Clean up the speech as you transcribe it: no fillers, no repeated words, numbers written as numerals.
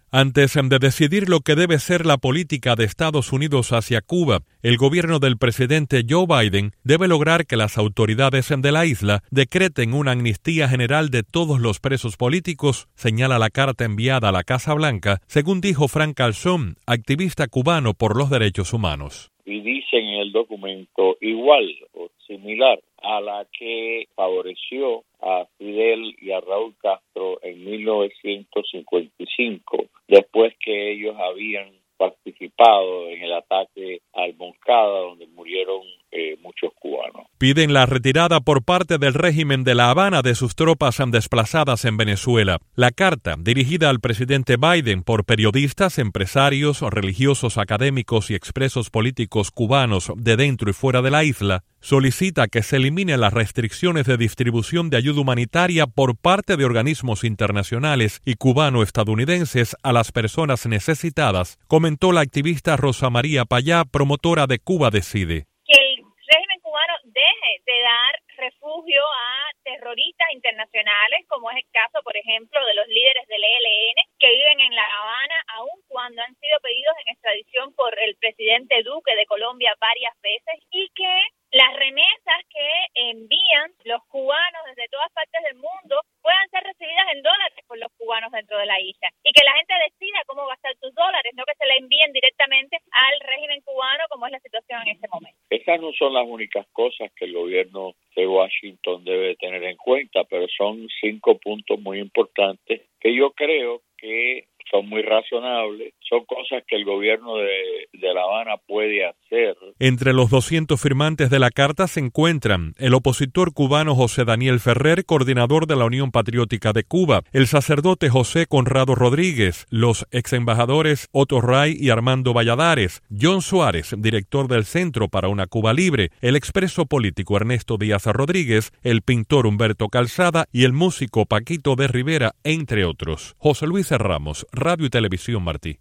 Antes de decidir lo que debe ser la política de Estados Unidos hacia Cuba, el gobierno del presidente Joe Biden debe lograr que las autoridades de la isla decreten una amnistía general de todos los presos políticos, señala la carta enviada a la Casa Blanca, según dijo Frank Calzón, activista cubano por los derechos humanos. Y dice en el documento igual o similar a la que favoreció a Fidel y a Raúl Castro en 1955, después que ellos habían participado en el ataque al Moncada, donde murieron muchos cubanos. Piden la retirada por parte del régimen de La Habana de sus tropas desplazadas en Venezuela. La carta, dirigida al presidente Biden por periodistas, empresarios, religiosos, académicos y expresos políticos cubanos de dentro y fuera de la isla, solicita que se eliminen las restricciones de distribución de ayuda humanitaria por parte de organismos internacionales y cubano-estadounidenses a las personas necesitadas, comentó la activista Rosa María Payá, promotora de Cuba Decide. Que el régimen cubano deje de dar refugio a terroristas internacionales, como es el caso, por ejemplo, de los líderes del ELN que viven en La Habana, aun cuando han sido pedidos en extradición por el presidente Duque de Colombia varias veces, y que las remesas que envían los cubanos desde todas partes del mundo puedan ser recibidas en dólares por los cubanos dentro de la isla, y que la gente decida cómo gastar sus dólares, no que se le envíen directamente al régimen cubano, como es la situación en este momento. Estas no son las únicas cosas que el gobierno de Washington debe tener en cuenta, pero son 5 puntos muy importantes que yo creo que son muy razonables, son cosas que el gobierno de La Habana puede hacer. Entre los 200 firmantes de la carta se encuentran el opositor cubano José Daniel Ferrer, coordinador de la Unión Patriótica de Cuba, el sacerdote José Conrado Rodríguez, los exembajadores Otto Ray y Armando Valladares, John Suárez, director del Centro para una Cuba Libre, el expreso político Ernesto Díaz Rodríguez, el pintor Humberto Calzada y el músico Paquito de Rivera, entre otros. José Luis Ramos, Radio y Televisión Martí.